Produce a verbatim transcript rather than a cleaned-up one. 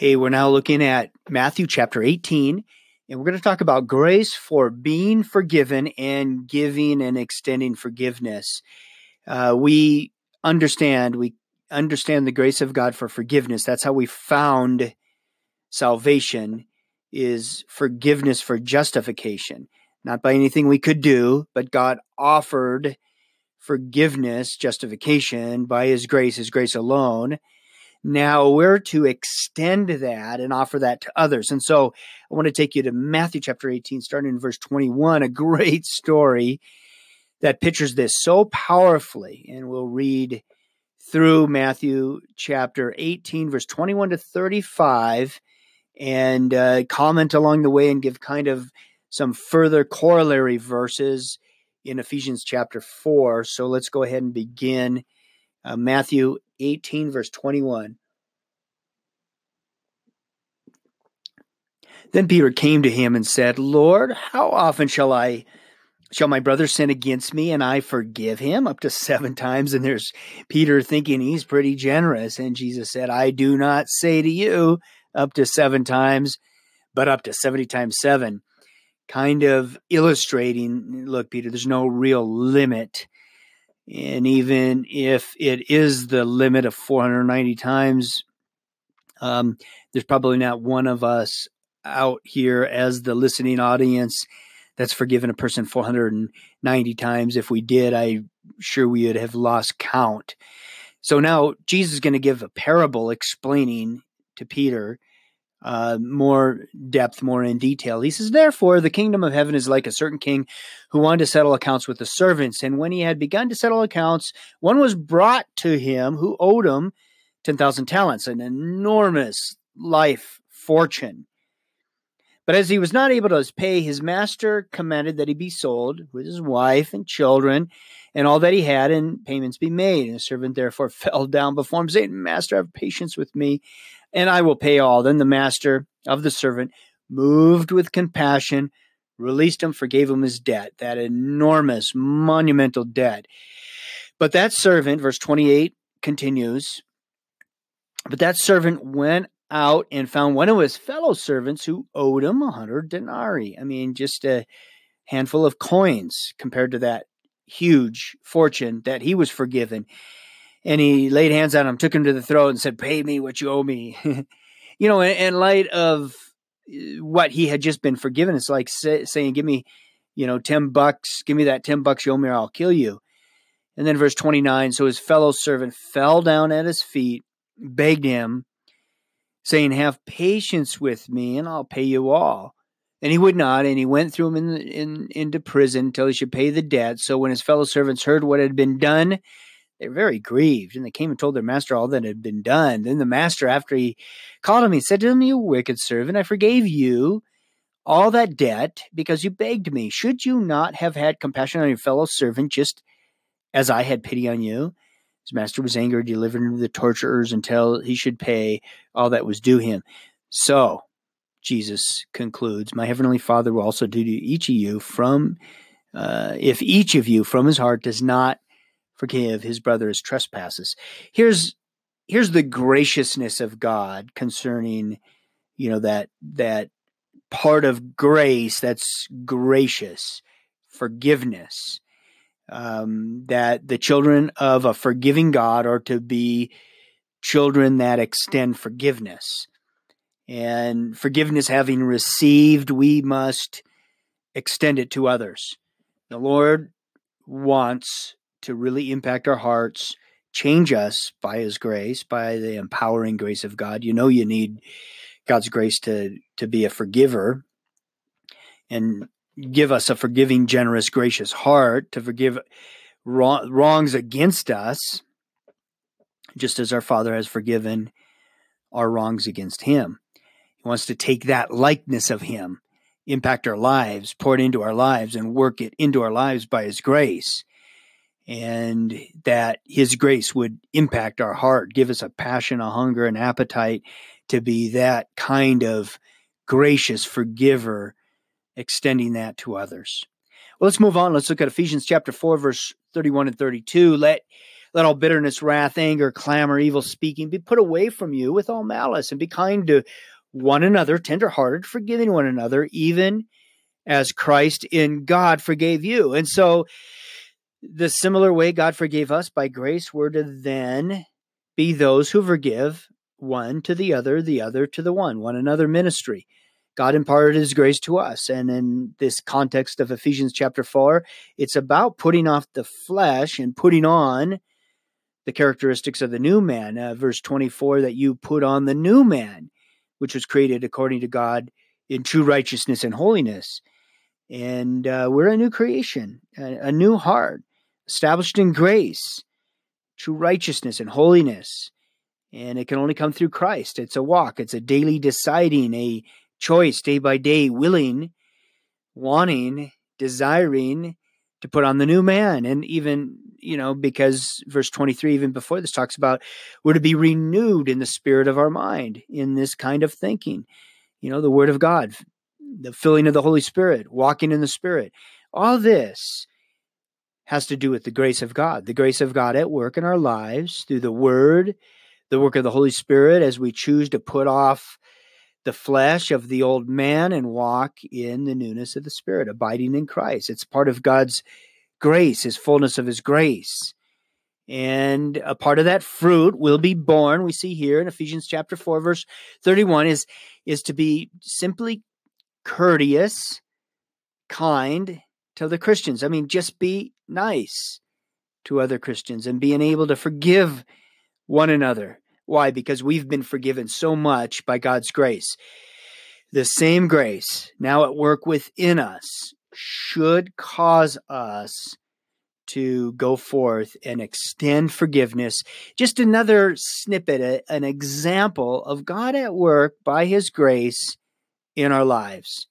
Hey, we're now looking at Matthew chapter eighteen, and we're going to talk about grace for being forgiven and giving and extending forgiveness. Uh, we understand, we understand the grace of God for forgiveness. That's how we found salvation, is forgiveness for justification. Not by anything we could do, but God offered forgiveness, justification by His grace, His grace alone. Now we're to extend that and offer that to others. And so I want to take you to Matthew chapter eighteen, starting in verse twenty-one, a great story that pictures this so powerfully. And we'll read through Matthew chapter eighteen, verse twenty-one to thirty-five, and uh, comment along the way and give kind of some further corollary verses in Ephesians chapter four. So let's go ahead and begin uh, Matthew eighteen, verse twenty-one. Then Peter came to him and said, Lord, how often shall I, shall my brother sin against me and I forgive him? Up to seven times. And there's Peter thinking he's pretty generous. And Jesus said, I do not say to you up to seven times, but up to seventy times seven. Kind of illustrating, look, Peter, there's no real limit. And even if it is the limit of four hundred ninety times, um, there's probably not one of us out here as the listening audience that's forgiven a person four hundred ninety times. If we did, I'm sure we would have lost count. So now Jesus is going to give a parable explaining to Peter uh, more depth, more in detail. He says, therefore, the kingdom of heaven is like a certain king who wanted to settle accounts with the servants. And when he had begun to settle accounts, one was brought to him who owed him ten thousand talents, an enormous life fortune. But as he was not able to pay, his master commanded that he be sold with his wife and children and all that he had, and payments be made. And the servant therefore fell down before him, saying, Master, have patience with me, and I will pay all. Then the master of the servant, moved with compassion, released him, forgave him his debt, that enormous, monumental debt. But that servant, verse twenty-eight continues, but that servant went out and found one of his fellow servants who owed him a hundred denarii. I mean, just a handful of coins compared to that huge fortune that he was forgiven. And he laid hands on him, took him to the throat and said, pay me what you owe me. You know, in, in light of what he had just been forgiven, it's like say, saying, give me, you know, ten bucks, give me that ten bucks you owe me or I'll kill you. And then verse twenty-nine, so his fellow servant fell down at his feet, begged him, saying, have patience with me and I'll pay you all. And he would not, and he went through him in, in, into prison until he should pay the debt. So when his fellow servants heard what had been done, they were very grieved, and they came and told their master all that had been done. Then the master, after he called him, he said to him, you wicked servant, I forgave you all that debt because you begged me. Should you not have had compassion on your fellow servant just as I had pity on you? His master was angry, delivered him to the torturers until he should pay all that was due him. So, Jesus concludes, my heavenly Father will also do to each of you from, uh, if each of you from his heart does not forgive his brother's trespasses. Here's, here's the graciousness of God concerning, you know, that, that part of grace that's gracious, forgiveness. Um, that the children of a forgiving God are to be children that extend forgiveness. And forgiveness having received, we must extend it to others. The Lord wants to really impact our hearts, change us by His grace, by the empowering grace of God. You know you need God's grace to, to be a forgiver and give us a forgiving, generous, gracious heart to forgive wrong, wrongs against us, just as our Father has forgiven our wrongs against Him. He wants to take that likeness of Him, impact our lives, pour it into our lives, and work it into our lives by His grace. And that His grace would impact our heart, give us a passion, a hunger, an appetite to be that kind of gracious forgiver, extending that to others. Well, let's move on. Let's look at Ephesians chapter four, verse thirty-one and thirty-two. Let, Let all bitterness, wrath, anger, clamor, evil speaking be put away from you with all malice, and be kind to one another, tenderhearted, forgiving one another, even as Christ in God forgave you. And so the similar way God forgave us by grace, we're to then be those who forgive one to the other, the other to the one, one another ministry. God imparted his grace to us. And in this context of Ephesians chapter four, it's about putting off the flesh and putting on the characteristics of the new man. Uh, verse twenty-four, that you put on the new man, which was created according to God in true righteousness and holiness. And uh, we're a new creation, a, a new heart, established in grace, true righteousness and holiness. And it can only come through Christ. It's a walk. It's a daily deciding, a choice, day by day, willing, wanting, desiring to put on the new man. And even, you know, because verse twenty-three, even before this, talks about we're to be renewed in the spirit of our mind in this kind of thinking. You know, the word of God, the filling of the Holy Spirit, walking in the Spirit. All this has to do with the grace of God, the grace of God at work in our lives through the word, the work of the Holy Spirit as we choose to put off the flesh of the old man and walk in the newness of the Spirit, abiding in Christ. It's part of God's grace, his fullness of his grace. And a part of that fruit will be born, we see here in Ephesians chapter four, verse thirty-one, is, is to be simply courteous, kind to the Christians. I mean, just be nice to other Christians and being able to forgive one another. Why? Because we've been forgiven so much by God's grace. The same grace now at work within us should cause us to go forth and extend forgiveness. Just another snippet, an example of God at work by his grace in our lives.